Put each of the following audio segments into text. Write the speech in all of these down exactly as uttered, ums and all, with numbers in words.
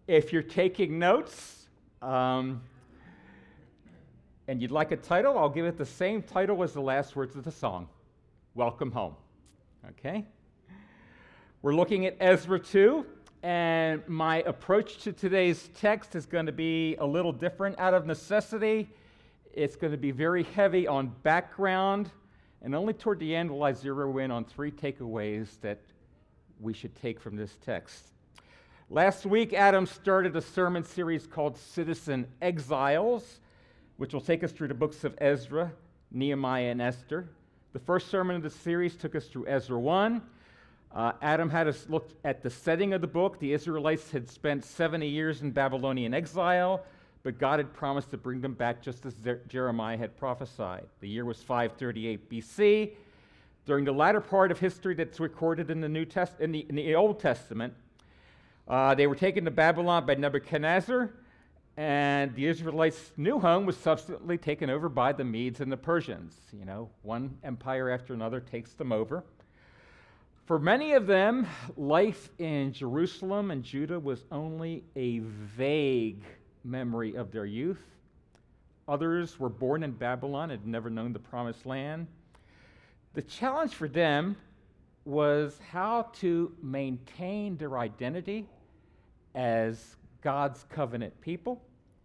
If you're taking notes um, and you'd like a title, I'll give it the same title as the last words of the song, Welcome Home. Okay? We're looking at Ezra two, and my approach to today's text is going to be a little different. Out of necessity, it's going to be very heavy on background, and only toward the end will I zero in on three takeaways that we should take from this text. Last week, Adam started a sermon series called Citizen Exiles, which will take us through the books of Ezra, Nehemiah, and Esther. The first sermon of the series took us through Ezra one. Uh, Adam had us look at the setting of the book. The Israelites had spent seventy years in Babylonian exile, but God had promised to bring them back just as Zer- Jeremiah had prophesied. The year was five thirty-eight B C. During the latter part of history that's recorded in the New Test- in the, in the Old Testament, uh, they were taken to Babylon by Nebuchadnezzar, and the Israelites' new home was subsequently taken over by the Medes and the Persians. You know, one empire after another takes them over. For many of them, life in Jerusalem and Judah was only a vague memory of their youth. Others were born in Babylon and had never known the Promised Land. The challenge for them was how to maintain their identity as God's covenant people.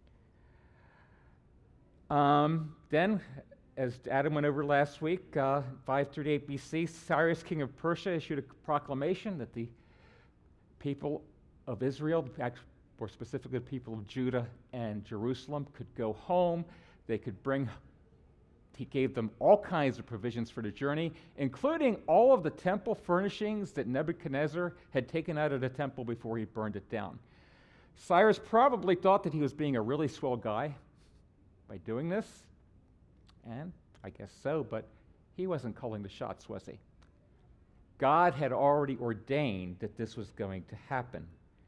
Um, then, as Adam went over last week, uh, five thirty-eight B C, Cyrus, king of Persia, issued a proclamation that the people of Israel, more specifically the people of Judah and Jerusalem, could go home. They could bring, he gave them all kinds of provisions for the journey, including all of the temple furnishings that Nebuchadnezzar had taken out of the temple before he burned it down. Cyrus probably thought that he was being a really swell guy by doing this, and I guess so, but he wasn't calling the shots, was he? God had already ordained that this was going to happen.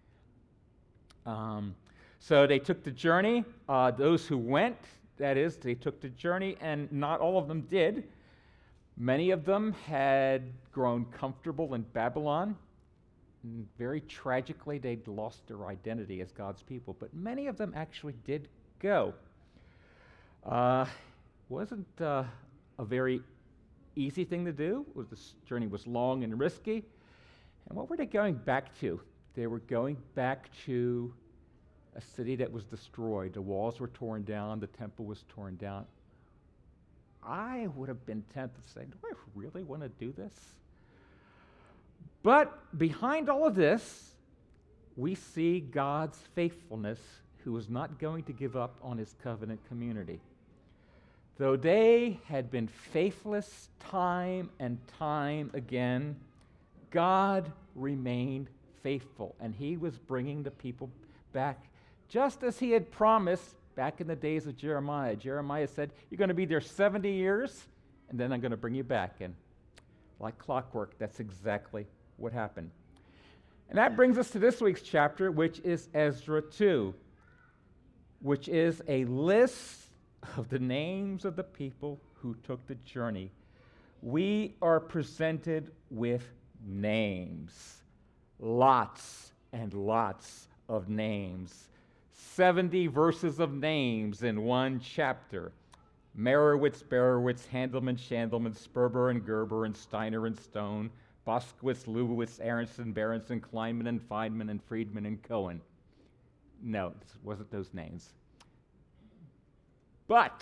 Um, so they took the journey. Uh, those who went, that is, they took the journey, and not all of them did. Many of them had grown comfortable in Babylon. And very tragically, they'd lost their identity as God's people, but many of them actually did go. Uh, wasn't uh, a very easy thing to do. It was, this journey was long and risky. And what were they going back to? They were going back to a city that was destroyed. The walls were torn down. The temple was torn down. I would have been tempted to say, do I really want to do this? But behind all of this, we see God's faithfulness, who is not going to give up on his covenant community. Though they had been faithless time and time again, God remained faithful, and he was bringing the people back just as he had promised back in the days of Jeremiah. Jeremiah said, you're going to be there seventy years, and then I'm going to bring you back. And like clockwork, that's exactly what happened. And that brings us to this week's chapter, which is Ezra two, which is a list of the names of the people who took the journey. We are presented with names, lots and lots of names, seventy verses of names in one chapter. Merowitz, Berowitz, Handelman, Shandelman, Sperber and Gerber and Steiner and Stone, Boskowitz, Lubowitz, Aronson, Berenson, Kleinman and Feynman and Friedman and Cohen. No, this wasn't those names. But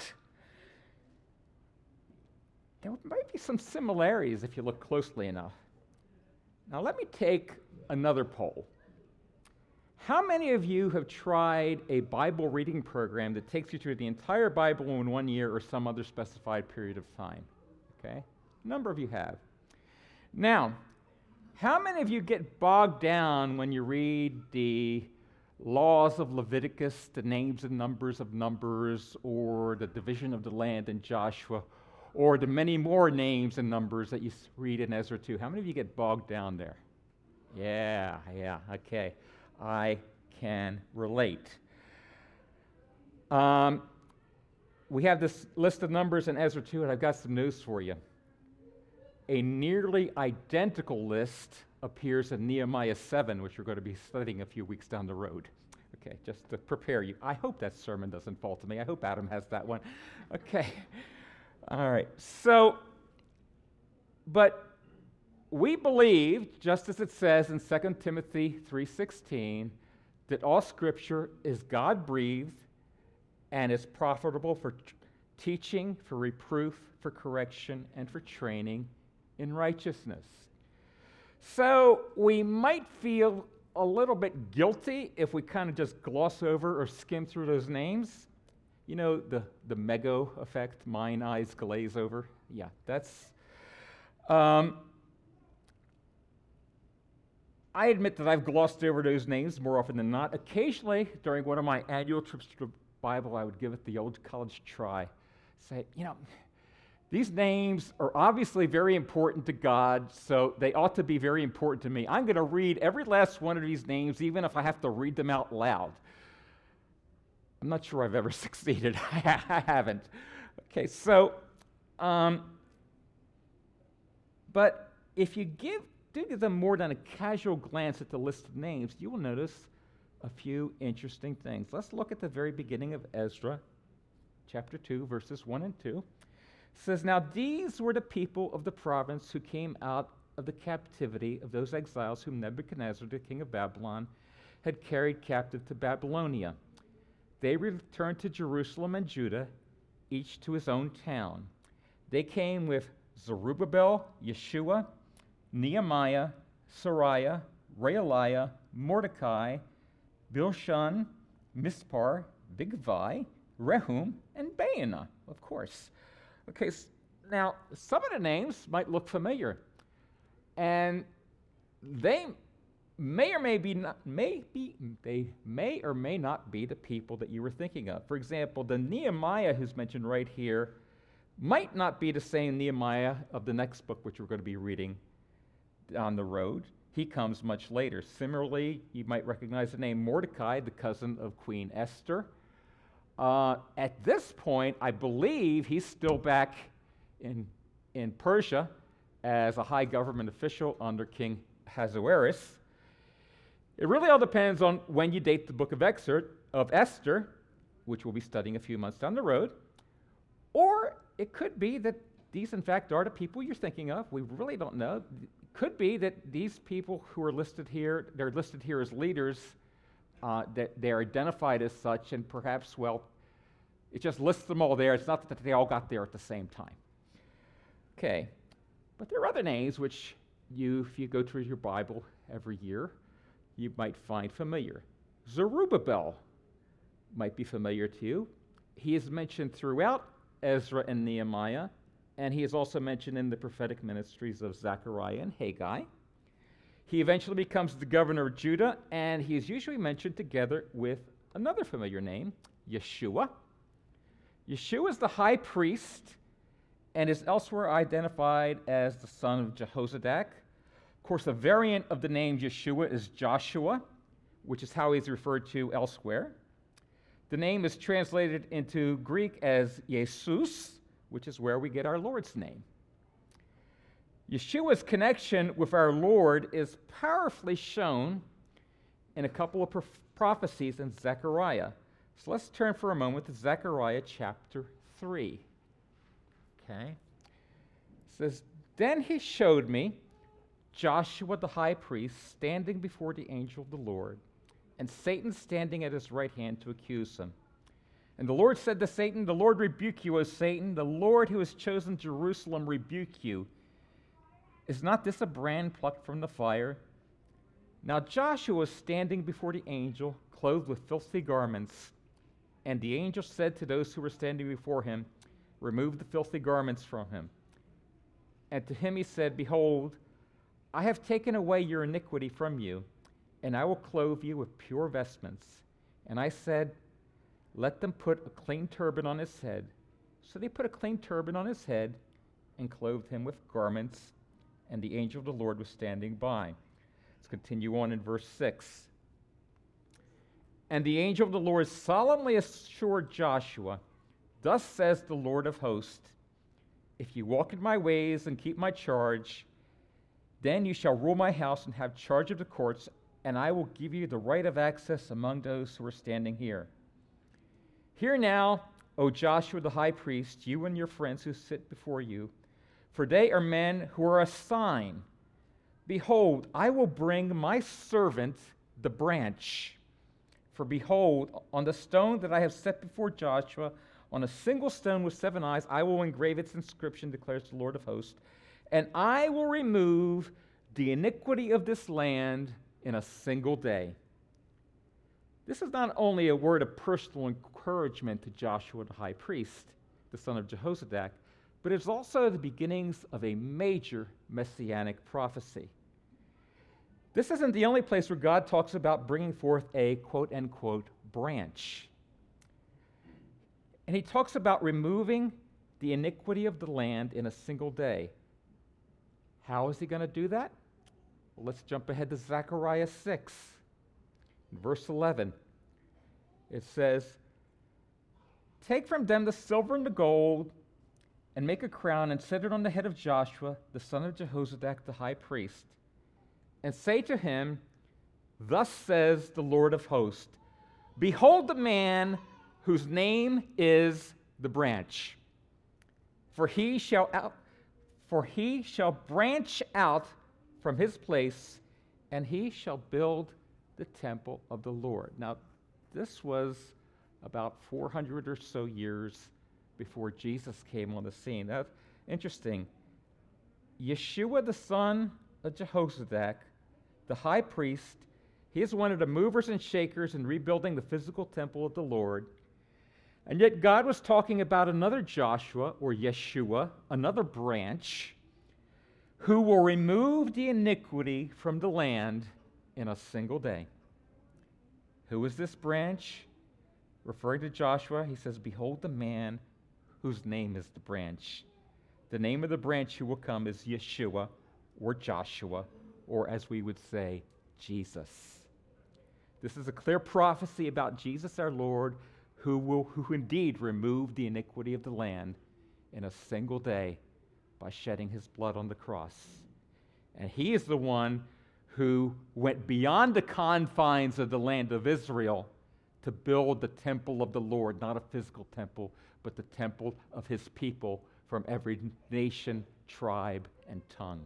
there might be some similarities if you look closely enough. Now let me take another poll. How many of you have tried a Bible reading program that takes you through the entire Bible in one year or some other specified period of time? Okay? A number of you have. Now, how many of you get bogged down when you read the laws of Leviticus, the names and numbers of Numbers, or the division of the land in Joshua, or the many more names and numbers that you read in Ezra two? How many of you get bogged down there? Yeah, yeah, okay. I can relate. Um, we have this list of numbers in Ezra two, and I've got some news for you. A nearly identical list appears in Nehemiah seven, which we're going to be studying a few weeks down the road. Okay, just to prepare you. I hope that sermon doesn't fall to me. I hope Adam has that one. Okay. All right. So, but we believe, just as it says in Second Timothy three sixteen, that all Scripture is God-breathed and is profitable for t- teaching, for reproof, for correction, and for training in righteousness. So we might feel a little bit guilty if we kind of just gloss over or skim through those names. You know, the, the Mego effect, mine eyes glaze over. Yeah, that's... Um, I admit that I've glossed over those names more often than not. Occasionally, during one of my annual trips to the Bible, I would give it the old college try. Say, you know, these names are obviously very important to God, so they ought to be very important to me. I'm going to read every last one of these names, even if I have to read them out loud. I'm not sure I've ever succeeded. I haven't. Okay, so, um, but if you give, do give them more than a casual glance at the list of names, you will notice a few interesting things. Let's look at the very beginning of Ezra, chapter two, verses one and two. It says, "Now these were the people of the province who came out of the captivity of those exiles whom Nebuchadnezzar, the king of Babylon, had carried captive to Babylonia. They returned to Jerusalem and Judah, each to his own town. They came with Zerubbabel, Yeshua, Nehemiah, Sariah, Realiah, Mordecai, Bilshan, Mispar, Bigvai, Rehum, and Baanah," of course. Okay, so now some of the names might look familiar, and they may or may be not, may be, they may or may not be the people that you were thinking of. For example, the Nehemiah who's mentioned right here might not be the same Nehemiah of the next book, which we're going to be reading on the road. He comes much later. Similarly, you might recognize the name Mordecai, the cousin of Queen Esther. Uh, at this point, I believe he's still back in, in Persia as a high government official under King Ahasuerus. It really all depends on when you date the book of, Exer- of Esther, which we'll be studying a few months down the road. Or it could be that these, in fact, are the people you're thinking of. We really don't know. It could be that these people who are listed here, they're listed here as leaders, uh, that they're identified as such, and perhaps, well, it just lists them all there. It's not that they all got there at the same time. Okay, but there are other names which you, if you go through your Bible every year, you might find familiar. Zerubbabel might be familiar to you. He is mentioned throughout Ezra and Nehemiah, and he is also mentioned in the prophetic ministries of Zechariah and Haggai. He eventually becomes the governor of Judah, and he is usually mentioned together with another familiar name, Yeshua. Yeshua is the high priest and is elsewhere identified as the son of Jehozadak. Of course, a variant of the name Yeshua is Joshua, which is how he's referred to elsewhere. The name is translated into Greek as Jesus, which is where we get our Lord's name. Yeshua's connection with our Lord is powerfully shown in a couple of prof- prophecies in Zechariah. So let's turn for a moment to Zechariah chapter three. Okay. It says, "Then he showed me Joshua the high priest standing before the angel of the Lord, and Satan standing at his right hand to accuse him. And the Lord said to Satan, 'The Lord rebuke you, O Satan. The Lord who has chosen Jerusalem rebuke you. Is not this a brand plucked from the fire?' Now Joshua was standing before the angel, clothed with filthy garments. And the angel said to those who were standing before him, 'Remove the filthy garments from him.' And to him he said, 'Behold, I have taken away your iniquity from you, and I will clothe you with pure vestments.' And I said, 'Let them put a clean turban on his head.' So they put a clean turban on his head and clothed him with garments, and the angel of the Lord was standing by." Let's continue on in verse six. "And the angel of the Lord solemnly assured Joshua, 'Thus says the Lord of hosts, if you walk in my ways and keep my charge, then you shall rule my house and have charge of the courts and I will give you the right of access among those who are standing here. Hear now, O Joshua the high priest, you and your friends who sit before you, for they are men who are a sign. Behold, I will bring my servant, the branch. For behold, on the stone that I have set before Joshua, on a single stone with seven eyes, I will engrave its inscription, declares the Lord of hosts, and I will remove the iniquity of this land in a single day. This is not only a word of personal encouragement to Joshua the high priest, the son of Jehozadak, but it's also the beginnings of a major messianic prophecy. This isn't the only place where God talks about bringing forth a quote-unquote branch. And he talks about removing the iniquity of the land in a single day. How is he going to do that? Well, let's jump ahead to Zechariah six. In verse eleven, it says, take from them the silver and the gold, and make a crown, and set it on the head of Joshua, the son of Jehozadak, the high priest, and say to him, thus says the Lord of hosts, behold the man whose name is the branch. For he shall out, for he shall branch out from his place, and he shall build the temple of the Lord. Now, this was about four hundred or so years before Jesus came on the scene. That's interesting. Yeshua, the son of Jehozadak, the high priest, he is one of the movers and shakers in rebuilding the physical temple of the Lord. And yet God was talking about another Joshua, or Yeshua, another branch, who will remove the iniquity from the land in a single day. Who is this branch? Referring to Joshua, he says, behold the man whose name is the branch. The name of the branch who will come is Yeshua, or Joshua, or as we would say, Jesus. This is a clear prophecy about Jesus our Lord, who will who indeed remove the iniquity of the land in a single day by shedding his blood on the cross. And he is the one who went beyond the confines of the land of Israel to build the temple of the Lord, not a physical temple, but the temple of his people from every nation, tribe, and tongue.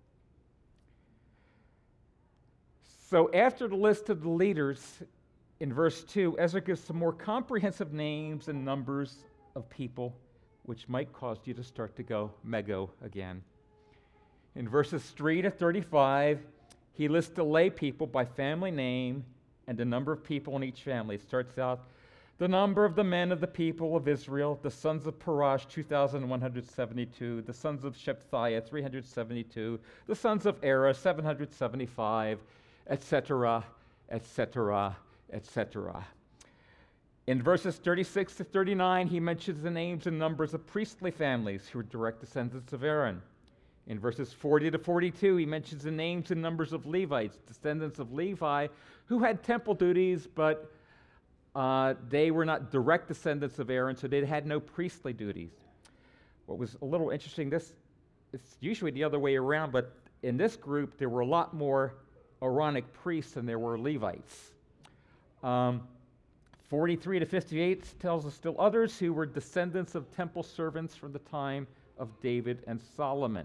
So after the list of the leaders, in verse two, Ezra gives some more comprehensive names and numbers of people, which might cause you to start to go mego again. In verses three to thirty-five, he lists the lay people by family name and the number of people in each family. It starts out, the number of the men of the people of Israel, the sons of Parash, two thousand one hundred seventy-two, the sons of Shephatiah, three hundred seventy-two, the sons of Era, seven hundred seventy-five, et cetera, et cetera, et cetera. In verses thirty-six to thirty-nine, he mentions the names and numbers of priestly families who are direct descendants of Aaron. In verses forty to forty-two, he mentions the names and numbers of Levites, descendants of Levi, who had temple duties, but uh, they were not direct descendants of Aaron, so they had no priestly duties. What was a little interesting, this it's usually the other way around, but in this group, there were a lot more Aaronic priests than there were Levites. Um, forty-three to fifty-eight tells us still others who were descendants of temple servants from the time of David and Solomon.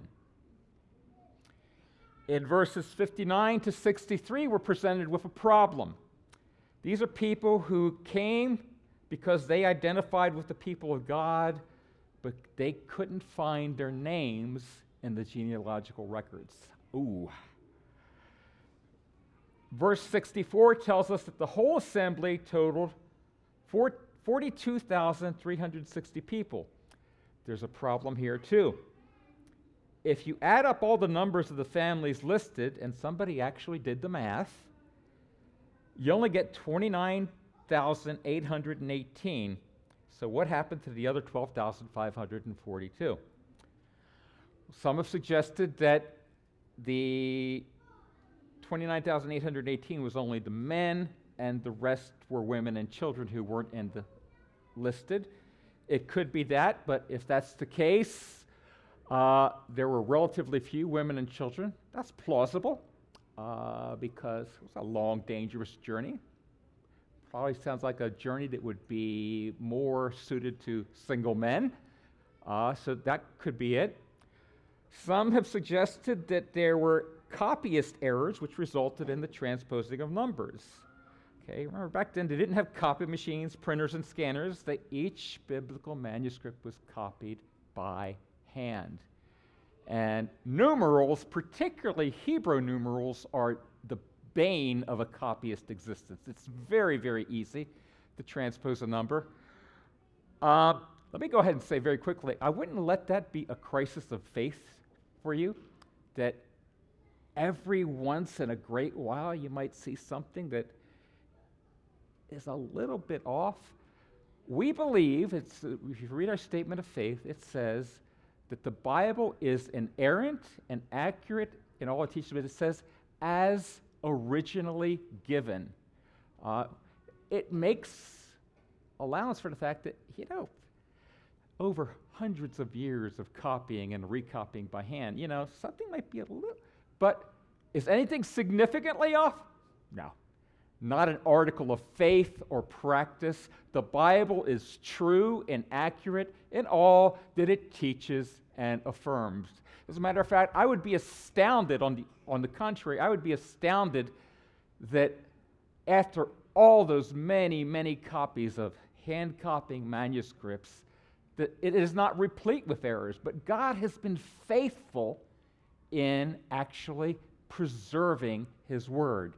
In verses fifty-nine to sixty-three, we're presented with a problem. These are people who came because they identified with the people of God, but they couldn't find their names in the genealogical records. Ooh. Verse sixty-four tells us that the whole assembly totaled forty-two thousand three hundred sixty people. There's a problem here too. If you add up all the numbers of the families listed, and somebody actually did the math, you only get twenty-nine thousand eight hundred eighteen. So what happened to the other twelve thousand five hundred forty-two? Some have suggested that the twenty-nine thousand eight hundred eighteen was only the men, and the rest were women and children who weren't in the listed. It could be that, but if that's the case, uh, there were relatively few women and children. That's plausible. uh, because it was a long, dangerous journey. Probably sounds like a journey that would be more suited to single men, uh, so that could be it. Some have suggested that there were copyist errors which resulted in the transposing of numbers. Okay, remember back then they didn't have copy machines, printers, and scanners. That each biblical manuscript was copied by hand. And numerals, particularly Hebrew numerals, are the bane of a copyist existence. It's very, very easy to transpose a number. Uh, let me go ahead and say very quickly, I wouldn't let that be a crisis of faith for you, that every once in a great while you might see something that is a little bit off. We believe, it's, uh, if you read our statement of faith, it says that the Bible is inerrant and accurate in all it teaches, but it says, as originally given. Uh, it makes allowance for the fact that, you know, over hundreds of years of copying and recopying by hand, you know, something might be a little, but is anything significantly off? No. Not an article of faith or practice. The Bible is true and accurate in all that it teaches and affirms. As a matter of fact, I would be astounded, on the, on the contrary, I would be astounded that after all those many, many copies of hand copying manuscripts, that it is not replete with errors. But God has been faithful in actually preserving His Word.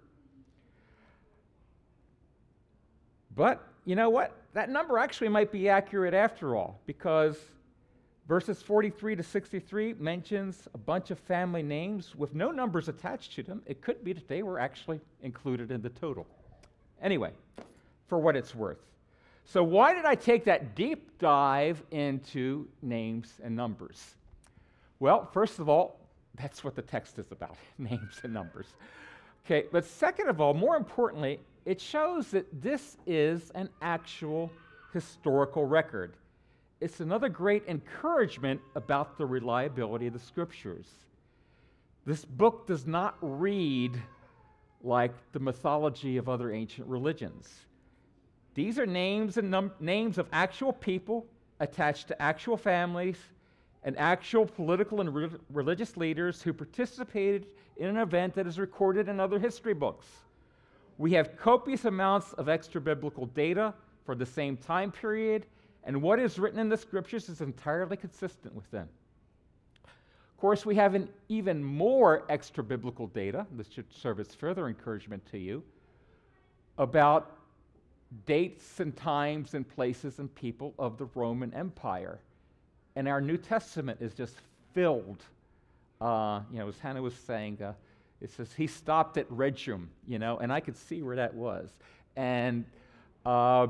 But you know what? That number actually might be accurate after all, because verses forty-three to sixty-three mentions a bunch of family names with no numbers attached to them. It could be that they were actually included in the total. Anyway, for what it's worth. So why did I take that deep dive into names and numbers? Well, first of all, that's what the text is about, names and numbers. Okay, but second of all, more importantly, it shows that this is an actual historical record. It's another great encouragement about the reliability of the Scriptures. This book does not read like the mythology of other ancient religions. These are names and num- names of actual people attached to actual families and actual political and re- religious leaders who participated in an event that is recorded in other history books. We have copious amounts of extra-biblical data for the same time period, and what is written in the Scriptures is entirely consistent with them. Of course, we have an even more extra-biblical data, this should serve as further encouragement to you, about dates and times and places and people of the Roman Empire. And our New Testament is just filled, uh, you know, as Hannah was saying, uh, it says he stopped at Rhegium, you know, and I could see where that was. And uh,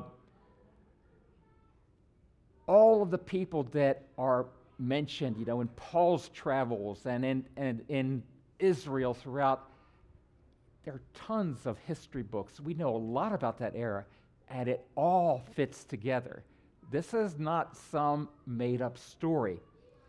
all of the people that are mentioned, you know, in Paul's travels and in, and in Israel throughout, there are tons of history books. We know a lot about that era, and it all fits together. This is not some made-up story.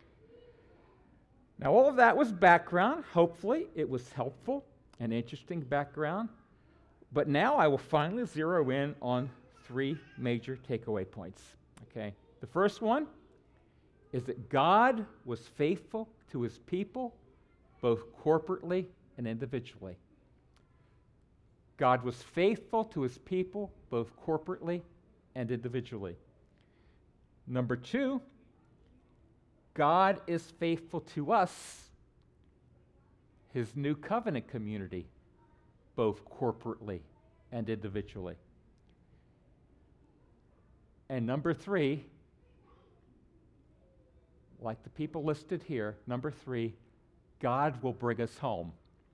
Now, all of that was background. Hopefully, it was helpful and interesting background. But now I will finally zero in on three major takeaway points. Okay. The first one is that God was faithful to His people, both corporately and individually. God was faithful to His people, both corporately and individually. Number two, God is faithful to us, His new covenant community, both corporately and individually. And number three, like the people listed here, number three, God will bring us home.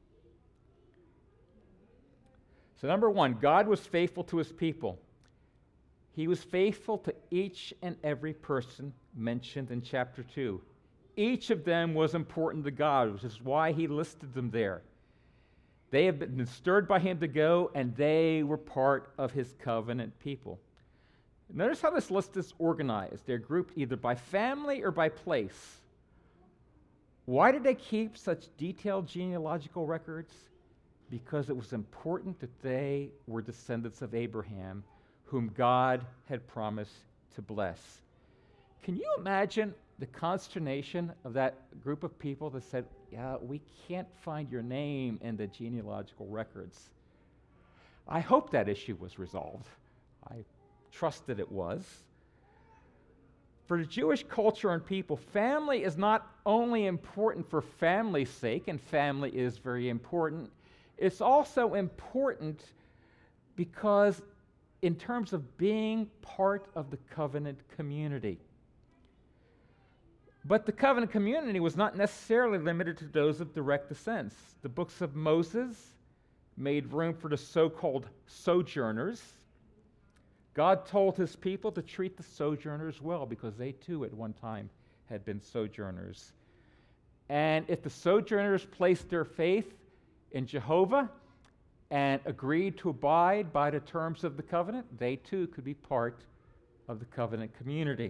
So number one, God was faithful to His people. He was faithful to each and every person mentioned in chapter two. Each of them was important to God, which is why He listed them there. They have been stirred by Him to go, and they were part of His covenant people. Notice how this list is organized. They're grouped either by family or by place. Why did they keep such detailed genealogical records? because it was important that they were descendants of Abraham, whom God had promised to bless. Can you imagine the consternation of that group of people that said, yeah, we can't find your name in the genealogical records? I hope that issue was resolved. I trust that it was. For the Jewish culture and people, family is not only important for family's sake, and family is very important, it's also important because in terms of being part of the covenant community. But the covenant community was not necessarily limited to those of direct descent. The books of Moses made room for the so-called sojourners. God told his people to treat the sojourners well because they too at one time had been sojourners. And if the sojourners placed their faith in Jehovah and agreed to abide by the terms of the covenant, they too could be part of the covenant community.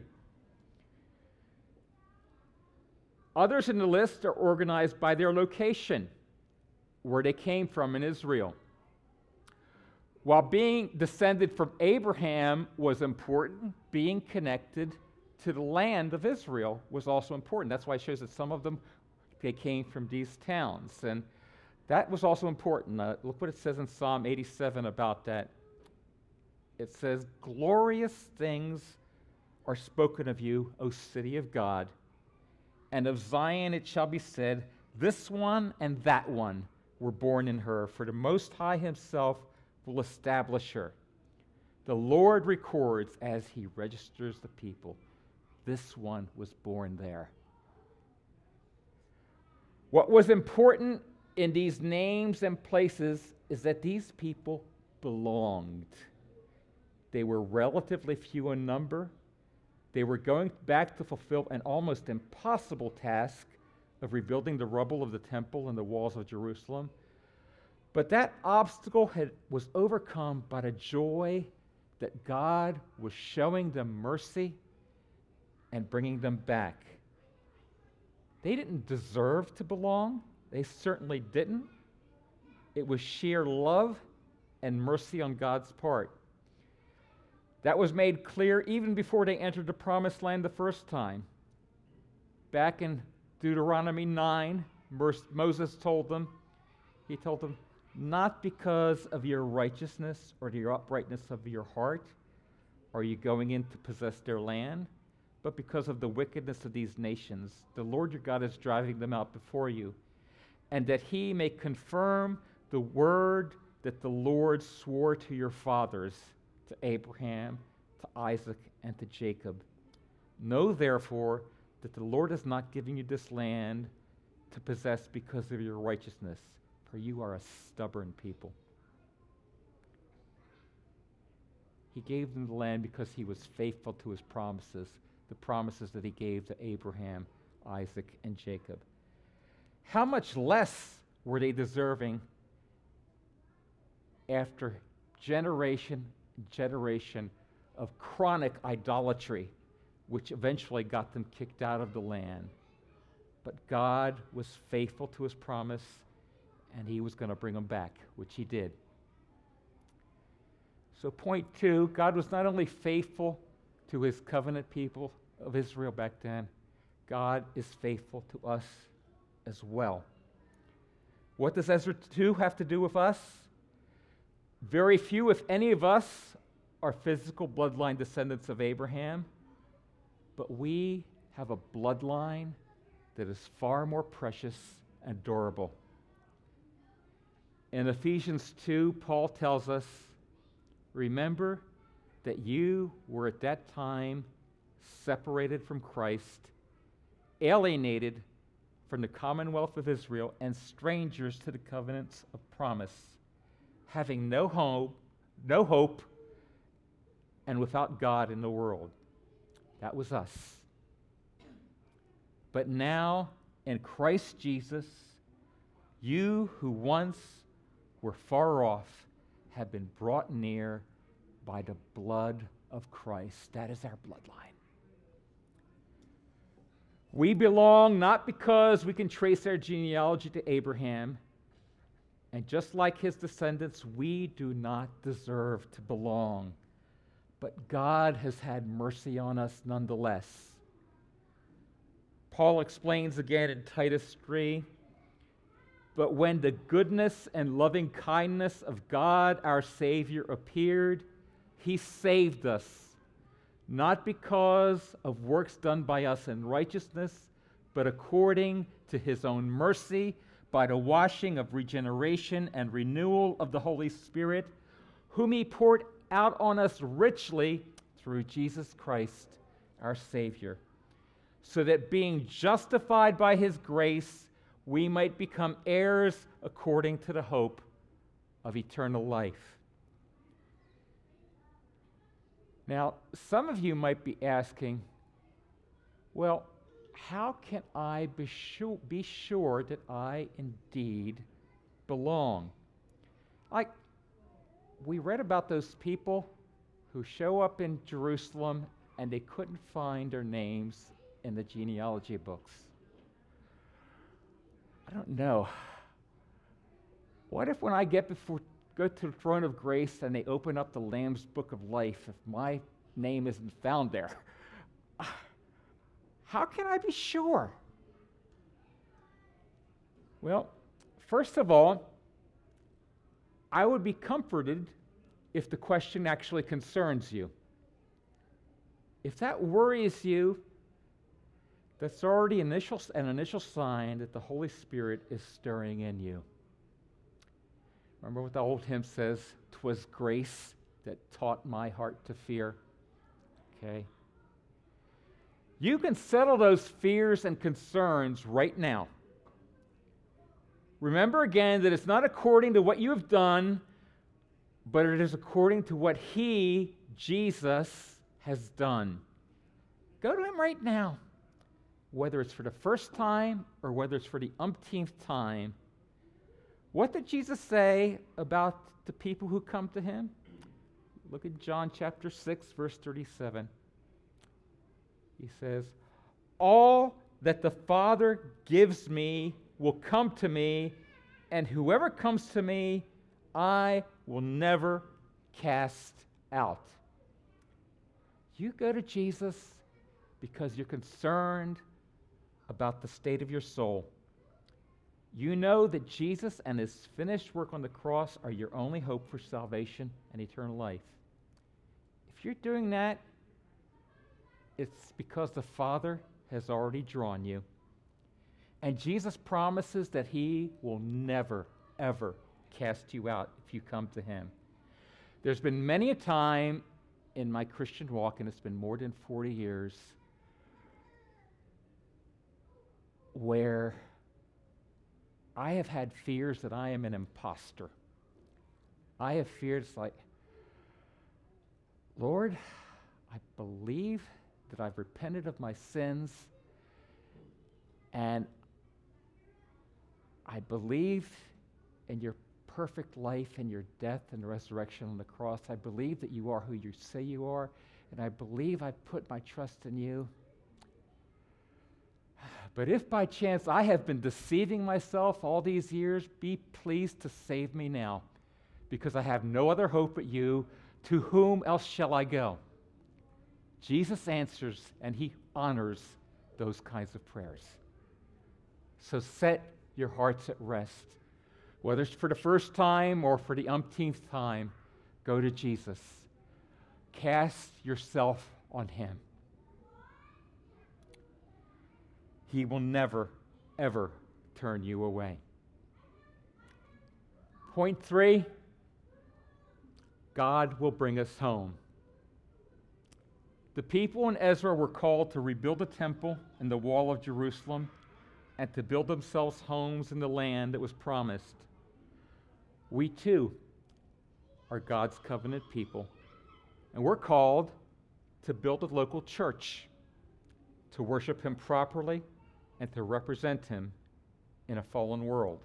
Others in the list are organized by their location, where they came from in Israel. While being descended from Abraham was important, being connected to the land of Israel was also important. That's why it shows that some of them, they came from these towns. And that was also important. Uh, look what it says in Psalm eighty-seven about that. It says, glorious things are spoken of you, O city of God. And of Zion it shall be said, this one and that one were born in her, for the Most High himself will establish her. The Lord records as he registers the people. This one was born there. What was important in these names and places is that these people belonged. They were relatively few in number. They were going back to fulfill an almost impossible task of rebuilding the rubble of the temple and the walls of Jerusalem. But that obstacle had, was overcome by the joy that God was showing them mercy and bringing them back. They didn't deserve to belong. They certainly didn't. It was sheer love and mercy on God's part. That was made clear even before they entered the promised land the first time. Back in Deuteronomy nine, Moses told them, he told them, not because of your righteousness or the uprightness of your heart are you going in to possess their land, but because of the wickedness of these nations. The Lord your God is driving them out before you, and that he may confirm the word that the Lord swore to your fathers, to Abraham, to Isaac, and to Jacob. Know therefore that the Lord is not giving you this land to possess because of your righteousness, for you are a stubborn people. He gave them the land because he was faithful to his promises, the promises that he gave to Abraham, Isaac, and Jacob. How much less were they deserving after generation generation of chronic idolatry, which eventually got them kicked out of the land. But God was faithful to his promise, and he was going to bring them back, which he did. So point two, God was not only faithful to his covenant people of Israel back then, God is faithful to us as well. What does Ezra two have to do with us? Very few, if any of us, are physical bloodline descendants of Abraham, but we have a bloodline that is far more precious and durable. In Ephesians two, Paul tells us, remember that you were at that time separated from Christ, alienated from the commonwealth of Israel, and strangers to the covenants of promise, having no hope, no hope, and without God in the world. That was us. But now, in Christ Jesus, you who once were far off have been brought near by the blood of Christ. That is our bloodline. We belong not because we can trace our genealogy to Abraham And just like his descendants, we do not deserve to belong. But God has had mercy on us nonetheless. Paul explains again in Titus three, but when the goodness and loving kindness of God our Savior appeared, he saved us, not because of works done by us in righteousness, but according to his own mercy, by the washing of regeneration and renewal of the Holy Spirit, whom he poured out on us richly through Jesus Christ, our Savior, so that being justified by his grace, we might become heirs according to the hope of eternal life. Now, some of you might be asking, well, how can I be sure, be sure that I indeed belong? Like, we read about those people who show up in Jerusalem and they couldn't find their names in the genealogy books. I don't know. What if when I get before, go to the throne of grace and they open up the Lamb's book of life, if my name isn't found there? How can I be sure? Well, first of all, I would be comforted if the question actually concerns you. If that worries you, that's already initial, an initial sign that the Holy Spirit is stirring in you. Remember what the old hymn says, "'Twas grace that taught my heart to fear." Okay? You can settle those fears and concerns right now. Remember again that it's not according to what you have done, but it is according to what he, Jesus, has done. Go to him right now. Whether it's for the first time or whether it's for the umpteenth time. What did Jesus say about the people who come to him? Look at John chapter six, verse thirty-seven. He says, all that the Father gives me will come to me, and whoever comes to me, I will never cast out. You go to Jesus because you're concerned about the state of your soul. You know that Jesus and his finished work on the cross are your only hope for salvation and eternal life. If you're doing that, it's because the Father has already drawn you. And Jesus promises that he will never, ever cast you out if you come to him. There's been many a time in my Christian walk, and it's been more than forty years, where I have had fears that I am an imposter. I have fears like, Lord, I believe that I've repented of my sins, and I believe in your perfect life and your death and resurrection on the cross. I believe that you are who you say you are, and I believe I've put my trust in you. But if by chance I have been deceiving myself all these years, be pleased to save me now, because I have no other hope but you. To whom else shall I go? Jesus answers, and he honors those kinds of prayers. So set your hearts at rest. Whether it's for the first time or for the umpteenth time, go to Jesus. Cast yourself on him. He will never, ever turn you away. Point three, God will bring us home. The people in Ezra were called to rebuild the temple and the wall of Jerusalem and to build themselves homes in the land that was promised. We too are God's covenant people, and we're called to build a local church, to worship him properly, and to represent him in a fallen world.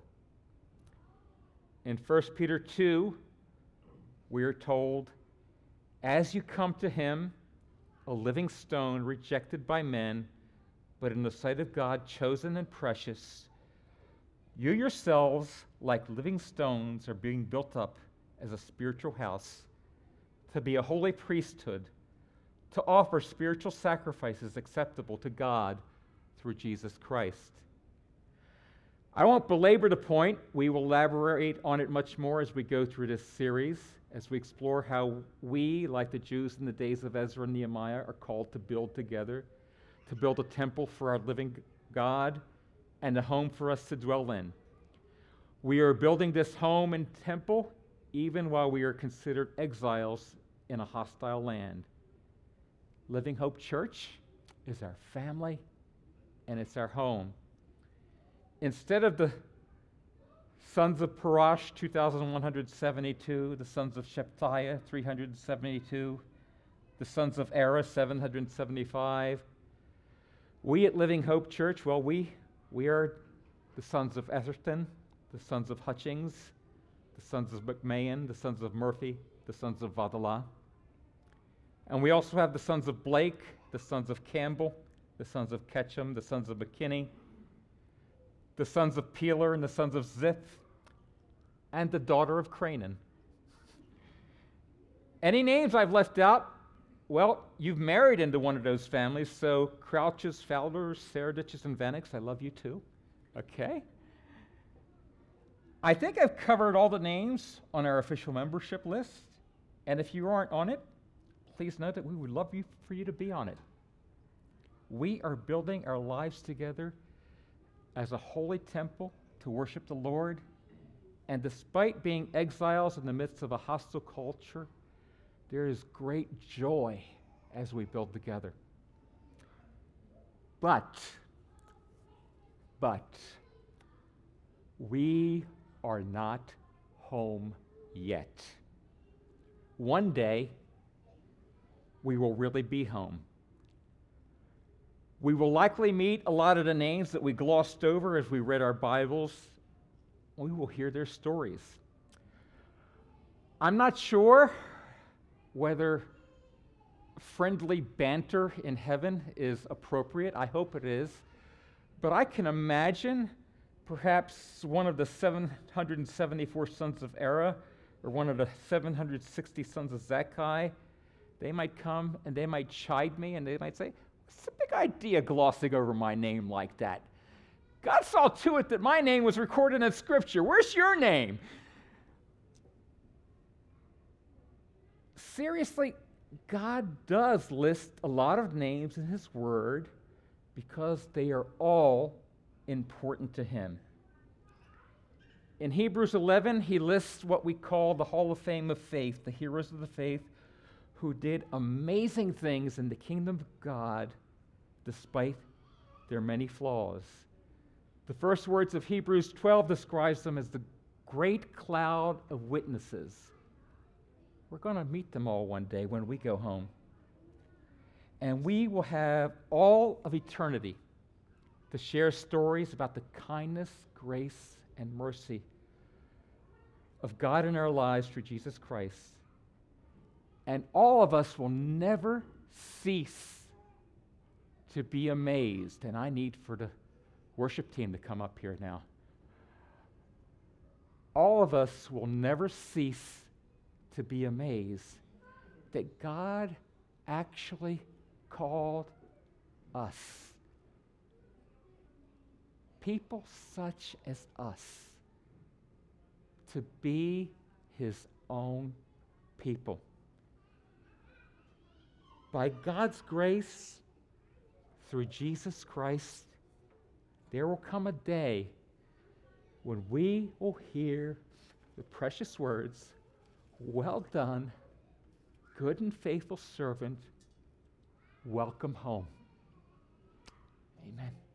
In First Peter two, we are told, as you come to him, a living stone rejected by men, but in the sight of God chosen and precious, you yourselves like living stones, are being built up as a spiritual house, to be a holy priesthood, to offer spiritual sacrifices acceptable to God through Jesus Christ. I won't belabor the point. We will elaborate on it much more as we go through this series, as we explore how we, like the Jews in the days of Ezra and Nehemiah, are called to build together, to build a temple for our living God and a home for us to dwell in. We are building this home and temple even while we are considered exiles in a hostile land. Living Hope Church is our family and it's our home. Instead of the sons of Parash, two thousand one hundred seventy-two, the sons of Shephatiah, three hundred seventy-two, the sons of Era, seven hundred seventy-five, we at Living Hope Church, well, we, we are the sons of Etherton, the sons of Hutchings, the sons of McMahon, the sons of Murphy, the sons of Vadala. And we also have the sons of Blake, the sons of Campbell, the sons of Ketchum, the sons of McKinney, the sons of Peeler and the sons of Ziph, and the daughter of Cranen. Any names I've left out? Well, you've married into one of those families, so Crouches, Fowlers, Saraditches, and Vanix, I love you too. Okay. I think I've covered all the names on our official membership list, and if you aren't on it, please know that we would love you for you to be on it. We are building our lives together as a holy temple to worship the Lord, and despite being exiles in the midst of a hostile culture, there is great joy as we build together. But, but, we are not home yet. One day, we will really be home. We will likely meet a lot of the names that we glossed over as we read our Bibles. We will hear their stories. I'm not sure whether friendly banter in heaven is appropriate. I hope it is. But I can imagine perhaps one of the seven hundred seventy-four sons of Era or one of the seven hundred sixty sons of Zakkai, they might come and they might chide me and they might say, "What's the big idea glossing over my name like that? God saw to it that my name was recorded in Scripture. Where's your name?" Seriously, God does list a lot of names in His Word because they are all important to Him. In Hebrews eleven, He lists what we call the Hall of Fame of Faith, the heroes of the faith who did amazing things in the kingdom of God despite their many flaws. The first words of Hebrews twelve describes them as the great cloud of witnesses. We're going to meet them all one day when we go home. And we will have all of eternity to share stories about the kindness, grace, and mercy of God in our lives through Jesus Christ. And all of us will never cease to be amazed. And I need for the worship team to come up here now. All of us will never cease to be amazed that God actually called us, people such as us, to be His own people. By God's grace, through Jesus Christ, there will come a day when we will hear the precious words, "Well done, good and faithful servant, welcome home." Amen.